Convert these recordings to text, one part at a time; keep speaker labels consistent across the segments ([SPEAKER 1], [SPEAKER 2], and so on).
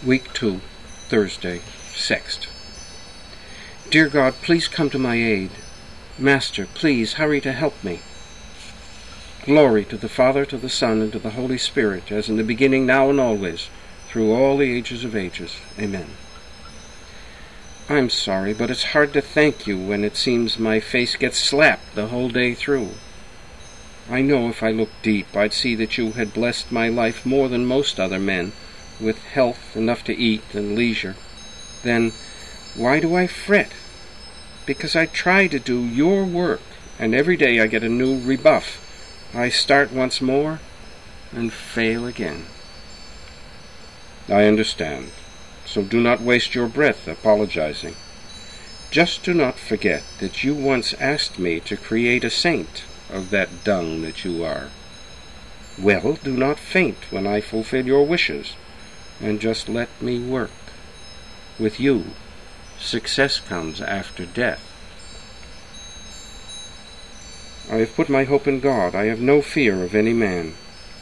[SPEAKER 1] Week 2, Thursday, Sext. Dear God, please come to my aid. Master, please hurry to help me. Glory to the Father, to the Son, and to the Holy Spirit, as in the beginning, now, and always, through all the ages of ages. Amen. I'm sorry, but it's hard to thank you when it seems my face gets slapped the whole day through. I know if I looked deep, I'd see that you had blessed my life more than most other men, with health, enough to eat, and leisure. Then, why do I fret? Because I try to do your work, and every day I get a new rebuff. I start once more, and fail again. I understand, so do not waste your breath apologizing. Just do not forget that you once asked me to create a saint of that dung that you are. Well, do not faint when I fulfill your wishes, and just let me work. With you, success comes after death. I have put my hope in God. I have no fear of any man.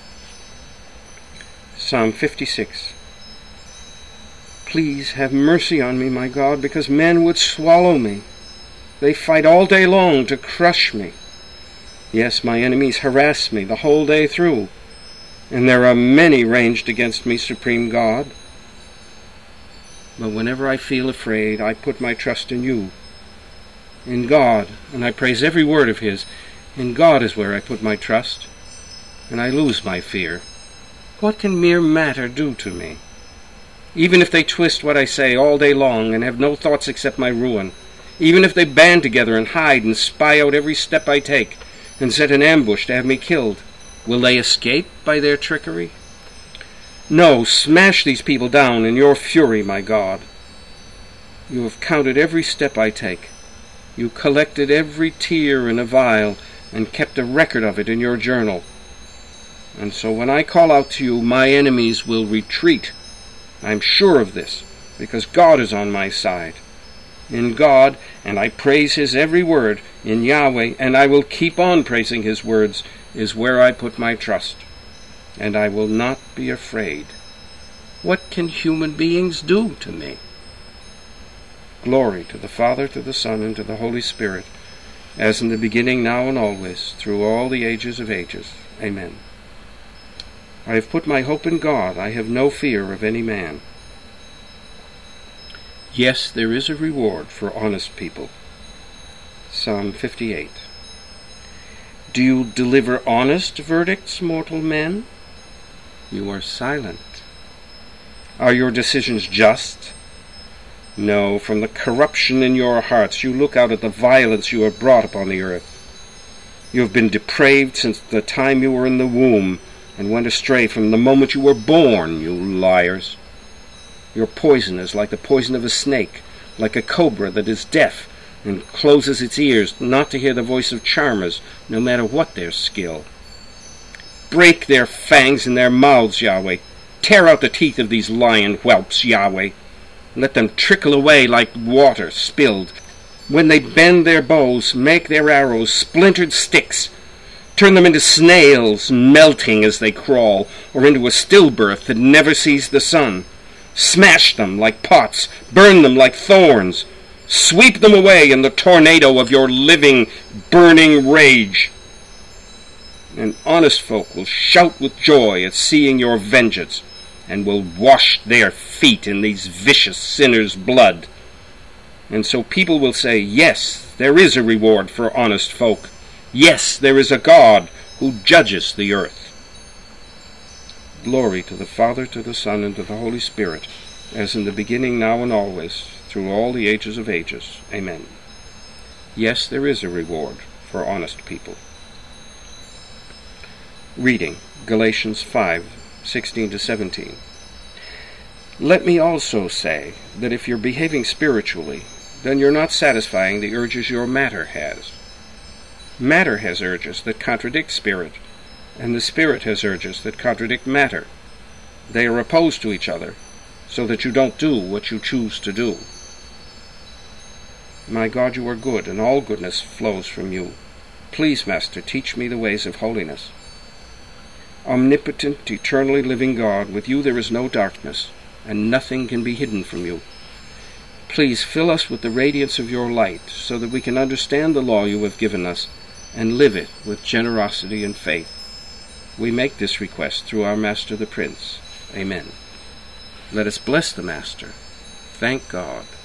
[SPEAKER 1] Psalm 56. Please have mercy on me, my God, because men would swallow me. They fight all day long to crush me. Yes, my enemies harass me the whole day through, and there are many ranged against me, Supreme God. But whenever I feel afraid, I put my trust in you, in God, and I praise every word of His. In God is where I put my trust, and I lose my fear. What can mere matter do to me? Even if they twist what I say all day long and have no thoughts except my ruin, even if they band together and hide and spy out every step I take and set an ambush to have me killed, will they escape by their trickery? No, smash these people down in your fury, my God. You have counted every step I take. You collected every tear in a vial and kept a record of it in your journal. And so when I call out to you, my enemies will retreat. I'm sure of this, because God is on my side. In God, and I praise His every word, in Yahweh, and I will keep on praising His words, is where I put my trust, and I will not be afraid. What can human beings do to me? Glory to the Father, to the Son, and to the Holy Spirit, as in the beginning, now, and always, through all the ages of ages. Amen. I have put my hope in God. I have no fear of any man. Yes, there is a reward for honest people. Psalm 58. Do you deliver honest verdicts, mortal men? You are silent. Are your decisions just? No, from the corruption in your hearts you look out at the violence you have brought upon the earth. You have been depraved since the time you were in the womb, and went astray from the moment you were born, you liars. Your poison is like the poison of a snake, like a cobra that is deaf, and closes its ears not to hear the voice of charmers, no matter what their skill. Break their fangs in their mouths, Yahweh. Tear out the teeth of these lion whelps, Yahweh. Let them trickle away like water spilled. When they bend their bows, make their arrows splintered sticks. Turn them into snails, melting as they crawl, or into a stillbirth that never sees the sun. Smash them like pots, burn them like thorns. Sweep them away in the tornado of your living, burning rage. And honest folk will shout with joy at seeing your vengeance, and will wash their feet in these vicious sinners' blood. And so people will say, yes, there is a reward for honest folk. Yes, there is a God who judges the earth. Glory to the Father, to the Son, and to the Holy Spirit, as in the beginning, now, and always, through all the ages of ages. Amen. Yes, there is a reward for honest people. Reading Galatians 5:16-17. Let me also say that if you're behaving spiritually, then you're not satisfying the urges your matter has. Matter has urges that contradict spirit, and the spirit has urges that contradict matter. They are opposed to each other, so that you don't do what you choose to do. My God, you are good, and all goodness flows from you. Please, Master, teach me the ways of holiness. Omnipotent, eternally living God, with you there is no darkness. and nothing can be hidden from you. Please fill us with the radiance of your light, so that we can understand the law you have given us and live it with generosity and faith. We make this request through our Master the Prince. Amen. Let us bless the Master. Thank God.